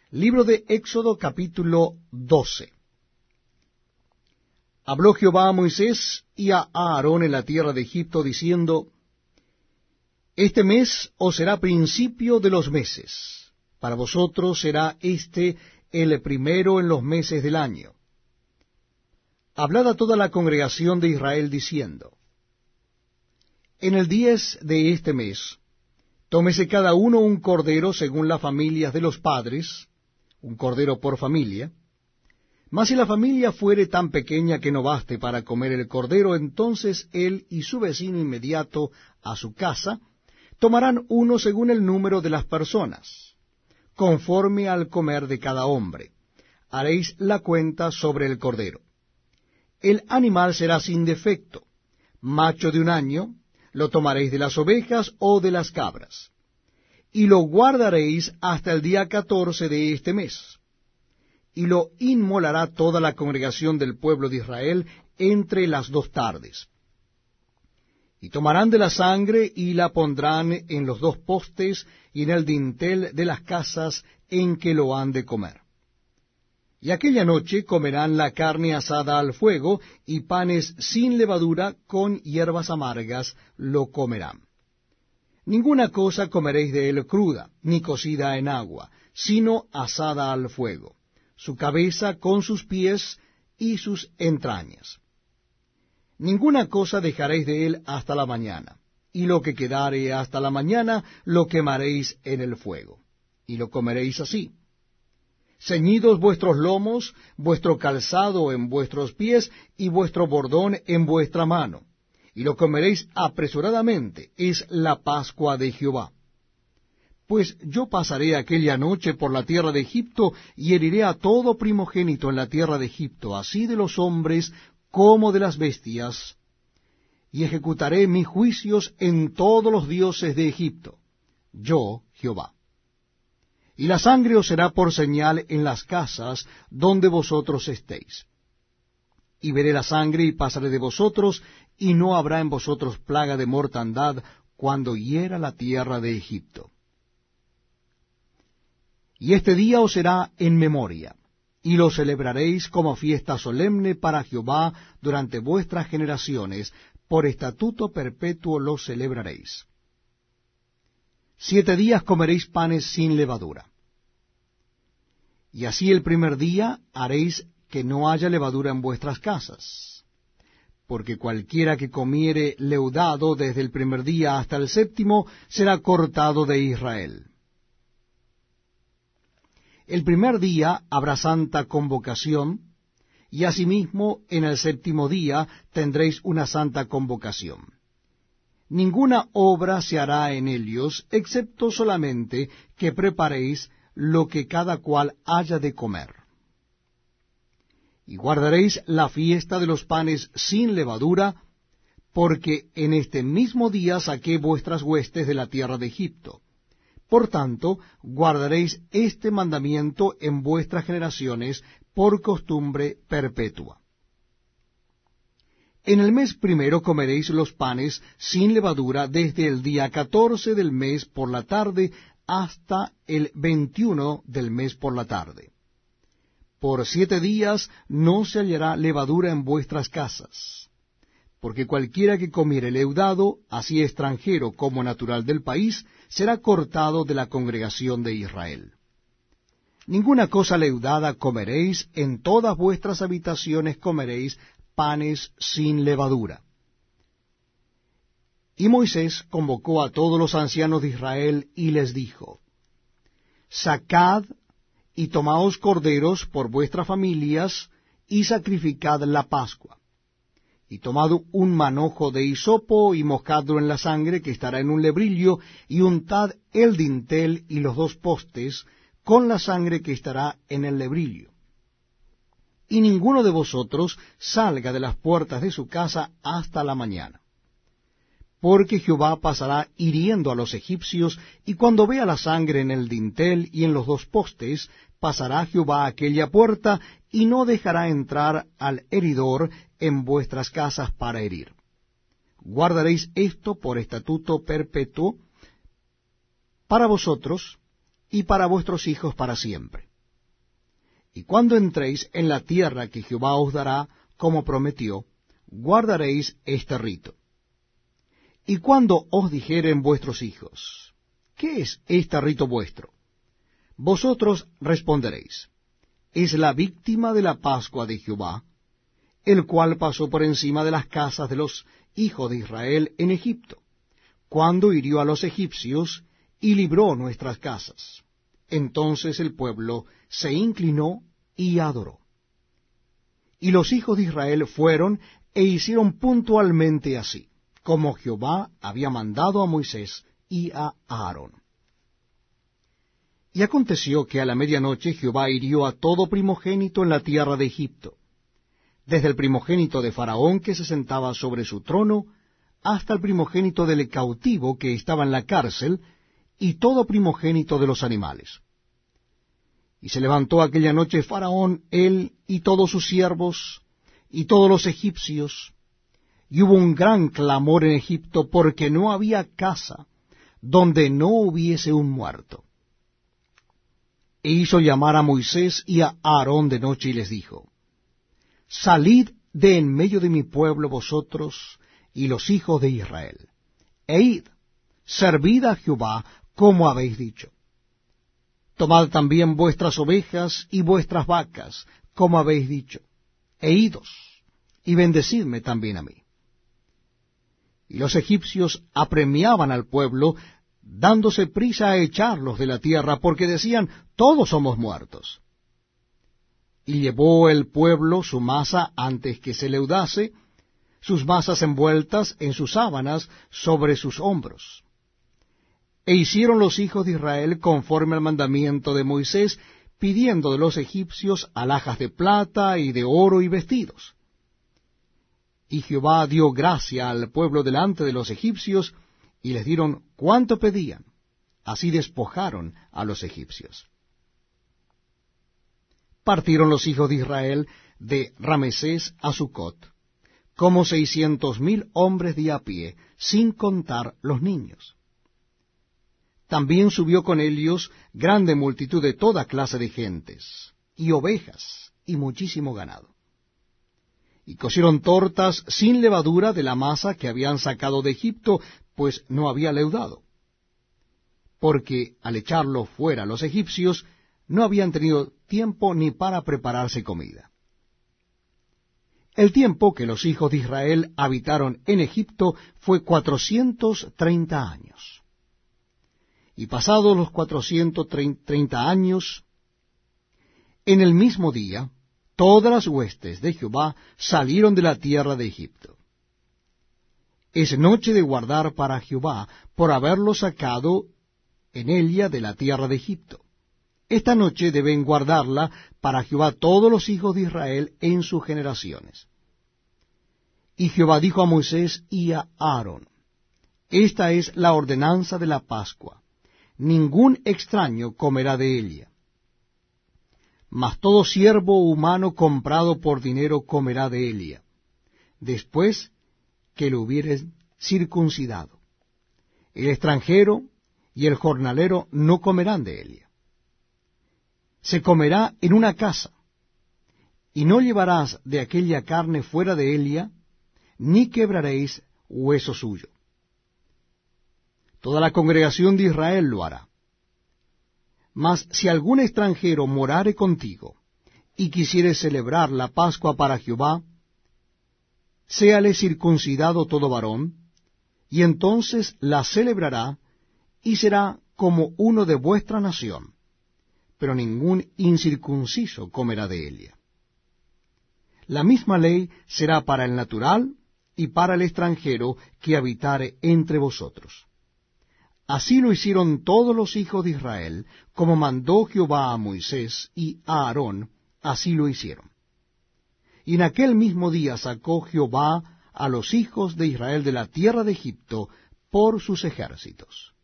Libro de Éxodo, capítulo 12. Habló Jehová a Moisés y a Aarón en la tierra de Egipto, diciendo: Este mes os será principio de los meses. Para vosotros será este el primero en los meses del año. Hablad a toda la congregación de Israel, diciendo: En el 10 de este mes, tómese cada uno un cordero según las familias de los padres, un cordero por familia. Mas si la familia fuere tan pequeña que no baste para comer el cordero, entonces él y su vecino inmediato a su casa tomarán uno según el número de las personas, conforme al comer de cada hombre. Haréis la cuenta sobre el cordero. El animal será sin defecto, macho de un año. Lo tomaréis de las ovejas o de las cabras, y lo guardaréis hasta el día 14 de este mes, y lo inmolará toda la congregación del pueblo de Israel entre las 2 tardes. Y tomarán de la sangre y la pondrán en los 2 postes y en el dintel de las casas en que lo han de comer. Y aquella noche comerán la carne asada al fuego, y panes sin levadura con hierbas amargas lo comerán. Ninguna cosa comeréis de él cruda, ni cocida en agua, sino asada al fuego, su cabeza con sus pies y sus entrañas. Ninguna cosa dejaréis de él hasta la mañana, y lo que quedare hasta la mañana lo quemaréis en el fuego, y lo comeréis así. Ceñidos vuestros lomos, vuestro calzado en vuestros pies, y vuestro bordón en vuestra mano, y lo comeréis apresuradamente. Es la Pascua de Jehová. Pues yo pasaré aquella noche por la tierra de Egipto, y heriré a todo primogénito en la tierra de Egipto, así de los hombres como de las bestias, y ejecutaré mis juicios en todos los dioses de Egipto. Yo, Jehová. Y la sangre os será por señal en las casas donde vosotros estéis. Y veré la sangre y pasaré de vosotros, y no habrá en vosotros plaga de mortandad cuando hiera la tierra de Egipto. Y este día os será en memoria, y lo celebraréis como fiesta solemne para Jehová durante vuestras generaciones, por estatuto perpetuo lo celebraréis. 7 días comeréis panes sin levadura. Y así el primer día haréis que no haya levadura en vuestras casas, porque cualquiera que comiere leudado desde el primer día hasta el 7º será cortado de Israel. El primer día habrá santa convocación, y asimismo en el 7º día tendréis una santa convocación. Ninguna obra se hará en ellos, excepto solamente que preparéis lo que cada cual haya de comer. Y guardaréis la fiesta de los panes sin levadura, porque en este mismo día saqué vuestras huestes de la tierra de Egipto. Por tanto, guardaréis este mandamiento en vuestras generaciones por costumbre perpetua. En el mes primero comeréis los panes sin levadura desde el día 14 del mes por la tarde hasta el 21 del mes por la tarde. Por 7 días no se hallará levadura en vuestras casas, porque cualquiera que comiere leudado, así extranjero como natural del país, será cortado de la congregación de Israel. Ninguna cosa leudada comeréis, en todas vuestras habitaciones comeréis panes sin levadura. Y Moisés convocó a todos los ancianos de Israel y les dijo: Sacad y tomaos corderos por vuestras familias y sacrificad la Pascua. Y tomad un manojo de hisopo y mojadlo en la sangre que estará en un lebrillo, y untad el dintel y los 2 postes con la sangre que estará en el lebrillo. Y ninguno de vosotros salga de las puertas de su casa hasta la mañana. Porque Jehová pasará hiriendo a los egipcios, y cuando vea la sangre en el dintel y en los 2 postes, pasará Jehová a aquella puerta, y no dejará entrar al heridor en vuestras casas para herir. Guardaréis esto por estatuto perpetuo para vosotros y para vuestros hijos para siempre. Y cuando entréis en la tierra que Jehová os dará, como prometió, guardaréis este rito. Y cuando os dijeren vuestros hijos, ¿qué es este rito vuestro? Vosotros responderéis, es la víctima de la Pascua de Jehová, el cual pasó por encima de las casas de los hijos de Israel en Egipto, cuando hirió a los egipcios y libró nuestras casas. Entonces el pueblo se inclinó y adoró. Y los hijos de Israel fueron e hicieron puntualmente así, como Jehová había mandado a Moisés y a Aarón. Y aconteció que a la medianoche Jehová hirió a todo primogénito en la tierra de Egipto, desde el primogénito de Faraón que se sentaba sobre su trono, hasta el primogénito del cautivo que estaba en la cárcel, y todo primogénito de los animales. Y se levantó aquella noche Faraón, él y todos sus siervos, y todos los egipcios, y hubo un gran clamor en Egipto, porque no había casa donde no hubiese un muerto. E hizo llamar a Moisés y a Aarón de noche, y les dijo, salid de en medio de mi pueblo vosotros y los hijos de Israel, e id, servid a Jehová como habéis dicho. Tomad también vuestras ovejas y vuestras vacas, como habéis dicho, e idos, y bendecidme también a mí. Y los egipcios apremiaban al pueblo, dándose prisa a echarlos de la tierra, porque decían, todos somos muertos. Y llevó el pueblo su masa antes que se leudase, sus masas envueltas en sus sábanas sobre sus hombros. E hicieron los hijos de Israel conforme al mandamiento de Moisés, pidiendo de los egipcios alhajas de plata y de oro y vestidos. Y Jehová dio gracia al pueblo delante de los egipcios, y les dieron cuanto pedían. Así despojaron a los egipcios. Partieron los hijos de Israel de Ramesés a Sucot, como 600,000 hombres de a pie, sin contar los niños. También subió con ellos grande multitud de toda clase de gentes, y ovejas, y muchísimo ganado. Y cocieron tortas sin levadura de la masa que habían sacado de Egipto, pues no había leudado. Porque al echarlo fuera los egipcios, no habían tenido tiempo ni para prepararse comida. El tiempo que los hijos de Israel habitaron en Egipto fue 430 años. Y pasados los 430 años, en el mismo día, todas las huestes de Jehová salieron de la tierra de Egipto. Es noche de guardar para Jehová, por haberlo sacado en ella de la tierra de Egipto. Esta noche deben guardarla para Jehová todos los hijos de Israel en sus generaciones. Y Jehová dijo a Moisés y a Aarón, esta es la ordenanza de la Pascua, ningún extraño comerá de ella. Mas todo siervo humano comprado por dinero comerá de ella, después que lo hubieres circuncidado. El extranjero y el jornalero no comerán de ella. Se comerá en una casa, y no llevarás de aquella carne fuera de ella, ni quebraréis hueso suyo. Toda la congregación de Israel lo hará. Mas si algún extranjero morare contigo, y quisiere celebrar la Pascua para Jehová, séale circuncidado todo varón, y entonces la celebrará, y será como uno de vuestra nación, pero ningún incircunciso comerá de ella. La misma ley será para el natural y para el extranjero que habitare entre vosotros. Así lo hicieron todos los hijos de Israel, como mandó Jehová a Moisés y a Aarón, así lo hicieron. Y en aquel mismo día sacó Jehová a los hijos de Israel de la tierra de Egipto por sus ejércitos.